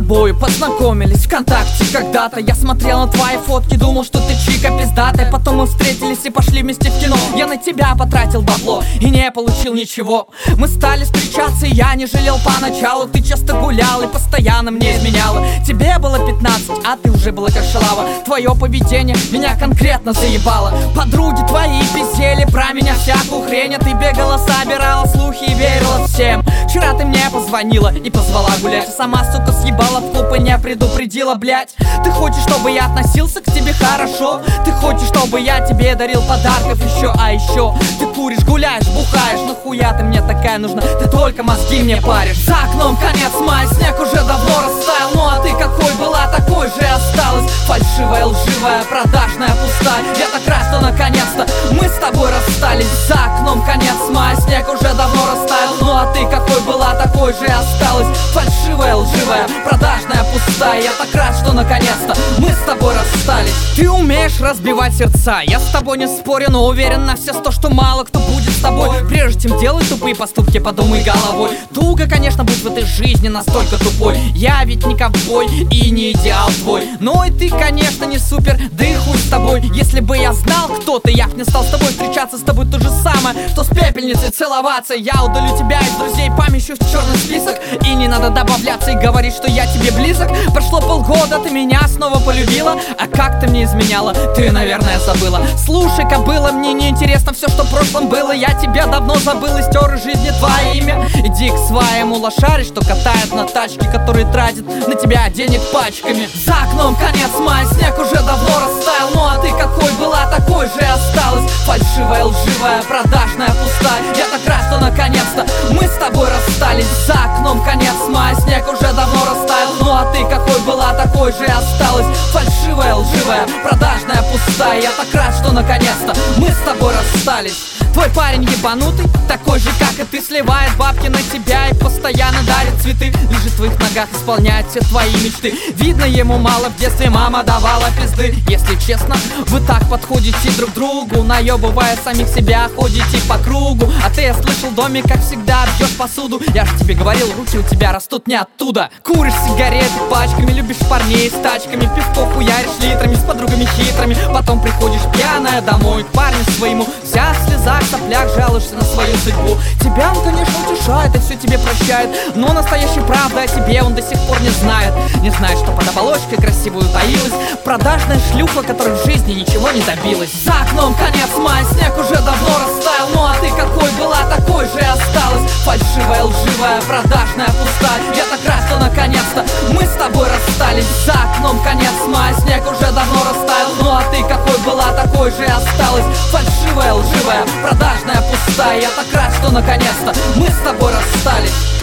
тобой познакомились ВКонтакте когда-то. Я смотрел на твои фотки, думал, что ты чика пиздатая. Потом мы встретились и пошли вместе в кино. Я на тебя потратил бабло и не получил ничего. Мы стали встречаться, и я не жалел поначалу. Ты часто гулял и постоянно мне изменяла. Тебе было 15, а ты уже была как шалава. Твое поведение меня конкретно заебало. Подруги твои пиздели про меня всякую хрень, а ты бегала, собирала слухи и верила всем. Вчера ты мне позвонила и позвала гулять, а сама, сука, съебала в клуб и не предупредила, блять. Ты хочешь, чтобы я относился к тебе хорошо? Ты хочешь, чтобы я тебе дарил подарков еще? А еще ты куришь, гуляешь, бухаешь. Нахуя ты мне такая нужна? Ты только мозги мне паришь. За окном конец мая, снег уже давно растаял. Ну а ты какой была, такой же и осталась. Фальшивая, лживая, продажная, пустая. Я так рад, что наконец-то мы с тобой расстались. За окном конец мая, снег уже давно растаял. Ну а ты какой была, такой же и осталась. Фальшивая, лживая, продажная, пустая. Я так рад, что наконец-то мы с тобой расстались. Ты умеешь разбивать сердца, я с тобой не спорю, но уверен на все 100, что мало кто будет с тобой. Прежде чем делать тупые поступки, подумай головой. Туго, конечно, быть в этой жизни настолько тупой. Я ведь не ковбой и не идеал твой. Но и ты, конечно, не супер, да и хуй с тобой. Если бы я знал, кто ты, я б не стал с тобой встречаться. С тобой то же самое, что с пепельницей целоваться. Я удалю тебя из друзей, помещу в черный список. И не надо добавляться и говорить, что я тебе близок. Прошло полгода, ты меня снова полюбила. А как ты мне изменяла, ты, наверное, забыла. Слушай, кобыла, мне не интересно все, что в прошлом было. Я тебя давно забыл и стер из жизни твое имя. Иди к своему лошаре, что катает на тачке, который тратит на тебя денег пачками. За окном конец мая, снег уже давно растаял. Ну а ты какой была, такой же и осталась. Фальшивая, лживая, продажная, пустая. Я так рад, что наконец-то мы с тобой расстались. За окном конец мая, снег уже давно растаял. Ну а ты какой была, такой же и осталась. Фальшивая, лживая, продажная, пустая. Я так рад, что наконец-то мы с тобой расстались. Твой парень ебанутый, такой же, как и ты. Сливает бабки на тебя и постоянно дарит цветы. Лежит в твоих ногах, исполняет все твои мечты. Видно, ему мало в детстве мама давала пизды. Если честно, вы так подходите друг другу, наебывая самих себя, ходите по кругу. А ты, я слышал, в доме, как всегда, бьешь посуду. Я же тебе говорил, руки у тебя растут не оттуда. Куришь сигареты пачками, любишь парней с тачками. Пивко хуяришь литрами, с подругами хитрыми. Потом приходишь пьяная домой к парню своему. Вся в слезах, соплях, жалуешься на свою судьбу. Тебя он, конечно, утешает и все тебе прощает, но настоящей правды о тебе он до сих пор не знает. Не знает, что под оболочкой красивую таилась продажная шлюха, которая в жизни ничего не добилась. За окном конец мая, снег уже давно растаял. Ну а ты какой была, такой же и осталась. Фальшивая, лживая, продажная, пустая. Я так рад, что наконец-то мы с тобой расстались. За окном конец мая, снег уже давно растаял. Ну а ты какой была, такой же и осталась. Фальшивая, лживая, продажная, пустая. Я так рад, что наконец-то мы с тобой расстались.